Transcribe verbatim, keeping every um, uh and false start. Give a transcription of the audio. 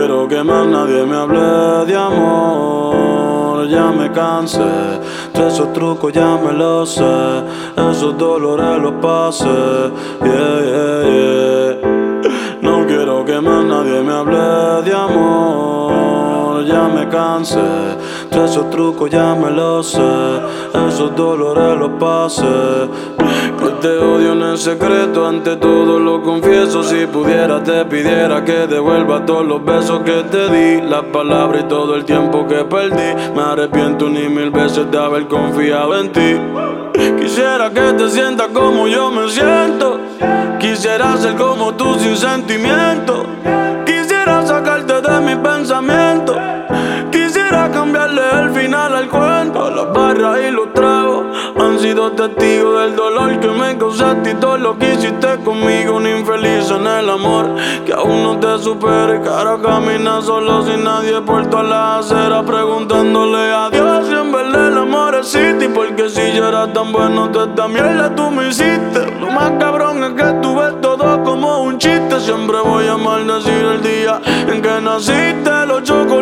quiero que más nadie me hable de amor, ya me cansé. De esos trucos ya me los sé, esos dolores los pasé. Yeah, yeah, yeah. No quiero que más nadie me hable de amor, ya me cansé. De esos trucos ya me los sé, esos dolores los pasé. Que te odio en el secreto, ante todo lo confieso. Si pudiera te pidiera que devuelva todos los besos que te di, las palabras y todo el tiempo que perdí. Me arrepiento ni mil veces de haber confiado en ti. Quisiera que te sientas como yo me siento, quisiera ser como tú sin sentimiento, quisiera sacarte de mi pensamiento, quisiera cambiarle el final al cuento. Las barras y los tragos han sido testigos del dolor que me causaste y todo lo que hiciste conmigo. Un infeliz en el amor que aún no te supera y que ahora camina solo sin nadie por todas las aceras, preguntándole a Dios si en verdad el amor existe. Porque si yo era tan bueno, toda esta mierda tú me hiciste. Lo más cabrón es que tú ves todo como un chiste. Siempre voy a maldecir el día en que naciste. Los chocos